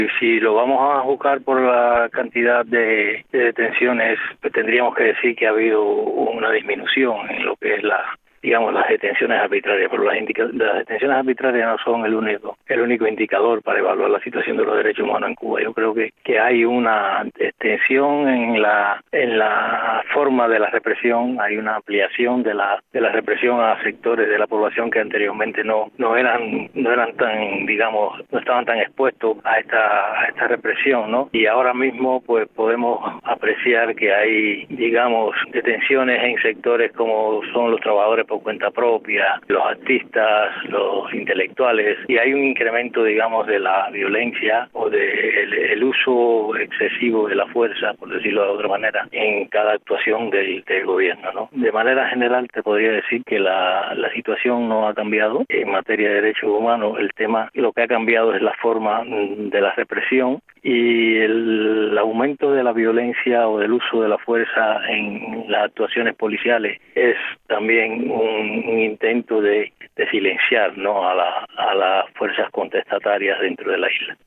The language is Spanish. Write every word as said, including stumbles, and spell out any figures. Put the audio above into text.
Si lo vamos a juzgar por la cantidad de, de detenciones, pues tendríamos que decir que ha habido una disminución en lo que es la digamos las detenciones arbitrarias, pero las, indica- las detenciones arbitrarias no son el único el único indicador para evaluar la situación de los derechos humanos en Cuba. Yo creo que, que hay una extensión en la en la forma de la represión, hay una ampliación de la de la represión a sectores de la población que anteriormente no no eran no eran tan digamos no estaban tan expuestos a esta a esta represión, ¿no? Y ahora mismo pues podemos apreciar que hay digamos detenciones en sectores como son los trabajadores por cuenta propia, los artistas, los intelectuales, y hay un incremento, digamos, de la violencia o del de el uso excesivo de la fuerza, por decirlo de otra manera, en cada actuación del, del gobierno, ¿no? De manera general te podría decir que la, la situación no ha cambiado en materia de derechos humanos. El tema, lo que ha cambiado es la forma de la represión y el, el aumento de la violencia o del uso de la fuerza en las actuaciones policiales es también un, un intento de, de silenciar, ¿no?, a, la, a las fuerzas contestatarias dentro de la isla.